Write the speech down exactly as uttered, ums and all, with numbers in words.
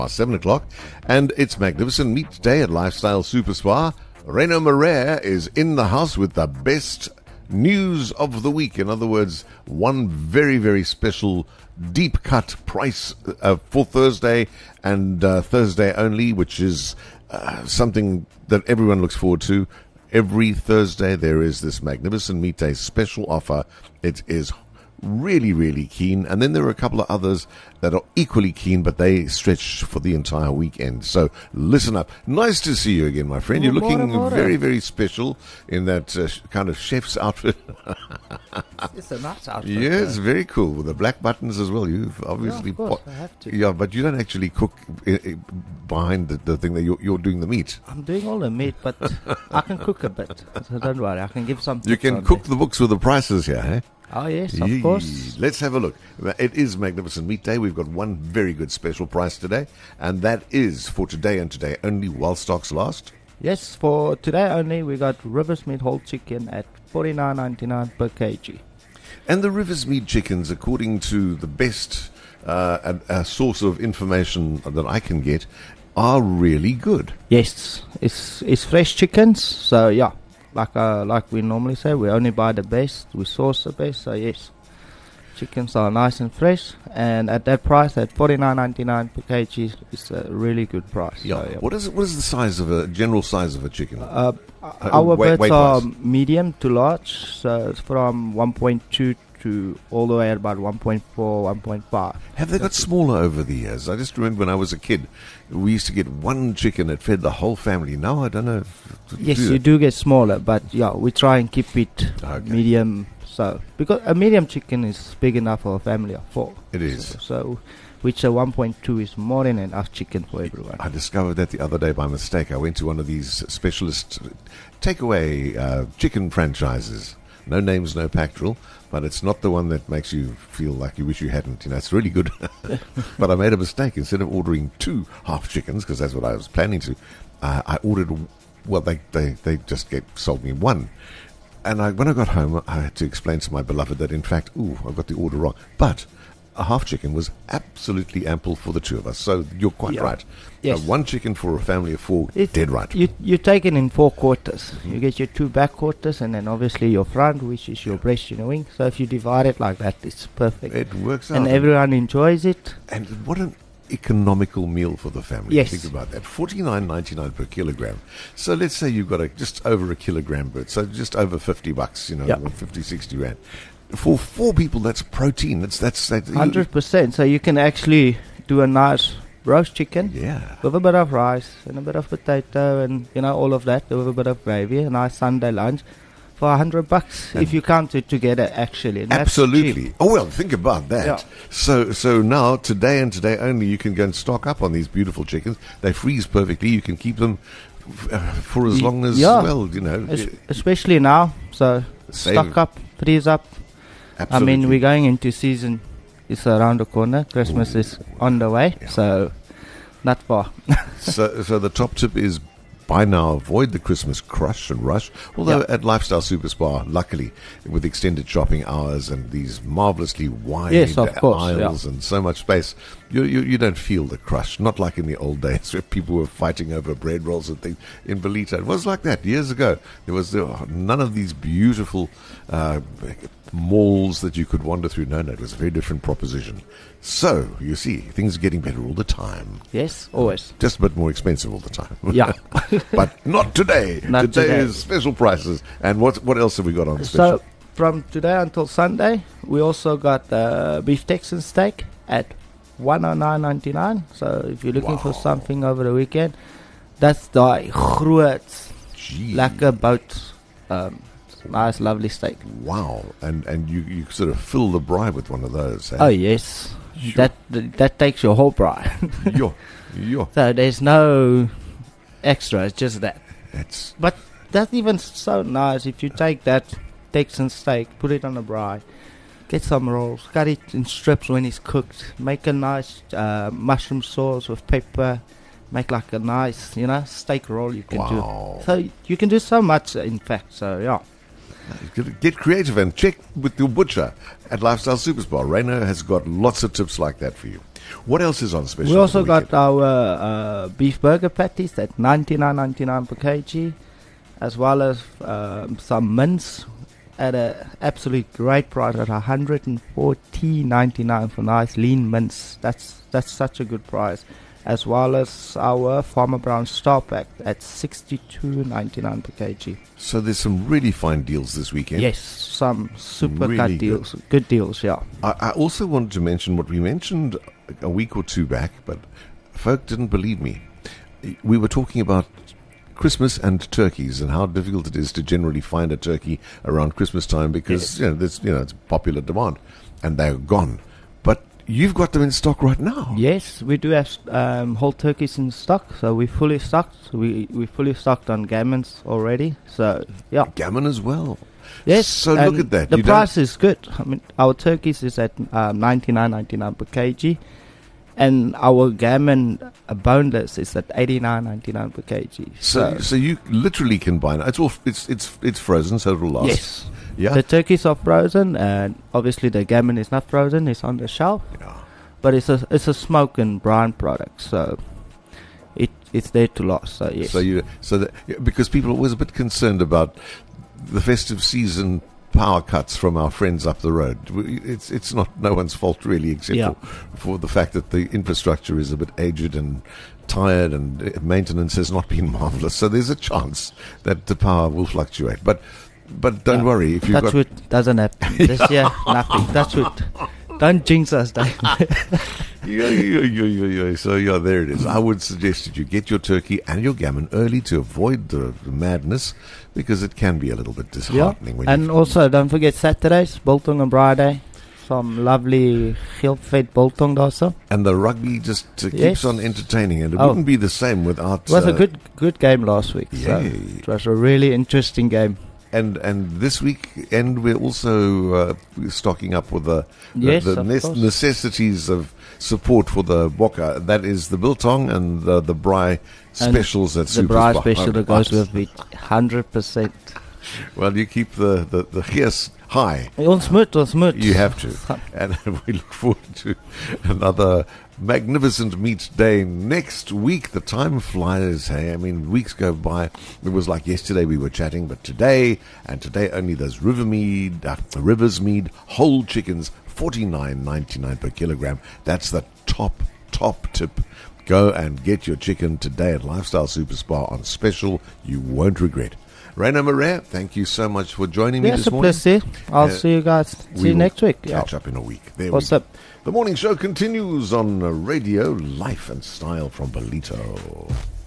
Past seven o'clock, and it's Magnificent Meat Day at Lifestyle Super Spa. Reno Marais is in the house with the best news of the week. In other words, one very, very special deep cut price uh, for Thursday and uh, Thursday only, which is uh, something that everyone looks forward to. Every Thursday there is this Magnificent Meat Day special offer. It is really, really keen. And then there are a couple of others that are equally keen, but they stretch for the entire weekend. So listen up. Nice to see you again, my friend. You're looking very, very special in that uh, kind of chef's outfit. It's a nice outfit. Yes, though. very cool. With the black buttons as well. You've obviously... Yeah, of course, po- I have to. Yeah, but you don't actually cook uh, uh, behind the, the thing that you're, you're doing the meat. I'm doing all the meat, but I can cook a bit. So don't worry, I can give some You tips can on cook there. the books with the prices here, eh? Oh, yes, of Yee. course. Let's have a look. It is Magnificent Meat Day. We've got one very good special price today, and that is for today and today only while stocks last. Yes, for today only, we got Rivers Meat Whole Chicken at forty-nine ninety-nine per kg. And the Rivers Meat chickens, according to the best uh, a, a source of information that I can get, are really good. Yes, it's it's fresh chickens, so yeah. Like uh, like we normally say, we only buy the best, we source the best, so yes. Chickens are nice and fresh, and at that price, at forty-nine ninety-nine per kg, it's a really good price. Yeah. So, yeah. What is what is the size of a general size of a chicken? Uh, Uh, our weight- birds are weight-wise. medium to large, so it's from one point two to all the way at about one point four, one point five. Have they got smaller over the years? I just remember when I was a kid, we used to get one chicken that fed the whole family. Now I don't know. If, Yes, do you that. do get smaller, but yeah, we try and keep it Okay. medium. So because a medium chicken is big enough for a family of four. It is. So, so which a one point two is more than enough chicken for everyone. I discovered that the other day by mistake. I went to one of these specialist takeaway uh, chicken franchises. No names, no pactoral, but it's not the one that makes you feel like you wish you hadn't. You know, it's really good. But I made a mistake. Instead of ordering two half chickens, because that's what I was planning to, uh, I ordered, well, they, they, they just gave, sold me one. And I, when I got home, I had to explain to my beloved that, in fact, ooh, I got the order wrong. But a half chicken was absolutely ample for the two of us. So you're quite Yeah. right. Yes. Uh, one chicken for a family of four, It- dead right. You you take it in four quarters. You get your two back quarters, and then obviously your front, which is your breast, your wing. So if you divide it like that, it's perfect, It works out. and everyone enjoys it. And what an economical meal for the family. Yes. Think about that. forty-nine ninety-nine per kilogram. So let's say you've got a, just over a kilogram bird. So just over fifty bucks, you know, Yeah. fifty, sixty rand. For four people, that's protein. That's, that's, that. Hundred percent. So you can actually do a nice roast chicken Yeah. with a bit of rice and a bit of potato, and you know all of that with a bit of gravy. A nice Sunday lunch for a hundred bucks And if you count it together. Actually, and that's Absolutely. cheap. Oh well, think about that. Yeah. So so now today and today only, you can go and stock up on these beautiful chickens. They freeze perfectly. You can keep them f- uh, for as Ye- long as yeah. well. You know. Es- uh, especially now. So Save- stock up, freeze up. Absolutely. I mean, we're going into season. It's around the corner. Christmas Ooh. is on the way, Yeah. so not far. so, so the top tip is, by now, avoid the Christmas crush and rush. Although Yeah. at Lifestyle Super Spa, luckily, with extended shopping hours and these marvelously wide Yes, of course, aisles and so much space, you, you you don't feel the crush. Not like in the old days where people were fighting over bread rolls and things in Belita. It was like that years ago. There was uh, none of these beautiful uh, malls that you could wander through. No, no, it was a very different proposition. So, you see, things are getting better all the time. Yes, always. Just a bit more expensive all the time. Yeah. But not today. Not today, today. is special prices. And what what else have we got on special? So from today until Sunday, we also got uh, beef Texan steak at one oh nine ninety-nine. So if you're looking for Wow. something over the weekend, that's the groot Gee. lekker bout. Um, nice, lovely steak. Wow. And and you, you sort of fill the bride with one of those. Eh? Oh yes, Sure. that that takes your whole braai. Yo, yo. So there's no extra. It's just that. It's But that's even so nice. If you take that Texan steak, put it on a braai, get some rolls, cut it in strips when it's cooked, make a nice uh, mushroom sauce with pepper, make like a nice, you know, steak roll you can wow. do. So you can do so much, in fact. So yeah. Get creative and check with your butcher at Lifestyle Super Spa. Reno has got lots of tips like that for you. What else is on special? We also for the got weekend? our uh, beef burger patties at ninety-nine ninety-nine per kg, as well as um, some mince at an absolute great price at one hundred fourteen ninety-nine for nice lean mince. That's that's such a good price. As well as our Farmer Brown Star Pack at sixty-two ninety-nine per kg. So there's some really fine deals this weekend. Yes, some super Really cut good. deals. Good deals, yeah. I, I also wanted to mention what we mentioned a week or two back, but folk didn't believe me. We were talking about Christmas and turkeys and how difficult it is to generally find a turkey around Christmas time because Yes. you know there's you know it's popular demand, and they're gone. But you've got them in stock right now. Yes, we do have um, whole turkeys in stock, so we're fully stocked. We we fully stocked on gammons already. So yeah, Gammon as well. yes. So and look at that. The You don't- price is good. I mean, our turkeys is at uh, ninety-nine ninety-nine per kg, and our gammon uh, boneless is at eighty-nine ninety-nine per kg. So so you literally can buy it. It's all it's it's it's frozen, so it'll last. yes, Yeah. the turkeys are frozen, and obviously the gammon is not frozen. It's on the shelf. Yeah. But it's a it's a smoke and brine product, so it it's there to last. So yes, So you so that yeah, because people are always a bit concerned about the festive season power cuts from our friends up the road. We- It's it's not no one's fault really, except Yeah. for, for the fact that the infrastructure is a bit aged and tired, and uh, maintenance has not been marvelous. So there's a chance that the power will fluctuate. But but don't Yeah. worry if you've touch got wood doesn't happen this year. Nothing. Touch wood. Don't jinx us, Dave. yeah, yeah, yeah, yeah, yeah. So yeah, there it is. I would suggest that you get your turkey and your gammon early to avoid the, the madness, because it can be a little bit Yeah, disheartening. When and you also don't forget Saturdays, biltong and Friday. Some lovely heel-fed biltong also. and the rugby just uh, keeps Yes. on entertaining, and it Oh. wouldn't be the same without. It was a uh, good good game last week. So Yay. it was a really interesting game. And and this weekend we're also uh, stocking up with the the, Yes, the of nes- course. necessities of support for the boka. That is the biltong and the the braai And specials at The Super braai Spa. special that goes with it, hundred percent. Well, you keep the the the gees high. Ons moet, ons moet. You have to. And we look forward to another magnificent meat day next week. The time flies, hey? I mean, weeks go by. It was like yesterday we were chatting, but today, and today only there's Rivermead, uh, Riversmead whole chickens, forty-nine ninety-nine per kilogram. That's the top, top tip. Go and get your chicken today at Lifestyle Super Spa on special. You won't regret. Raina Marais, thank you so much for joining me Yes, this a morning. pleasure. I'll Uh, see you guys. See We you will next week. Yeah. Catch up in a week. There What's we go. up? The morning show continues on uh, radio, Life and Style from Belito.